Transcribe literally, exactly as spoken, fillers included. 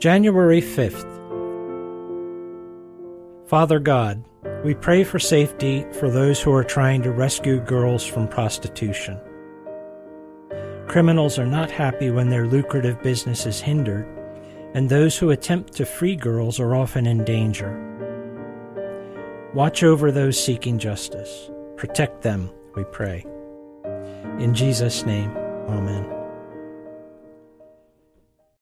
January fifth. Father God, we pray for safety for those who are trying to rescue girls from prostitution. Criminals are not happy when their lucrative business is hindered, and those who attempt to free girls are often in danger. Watch over those seeking justice. Protect them, we pray. In Jesus' name, amen.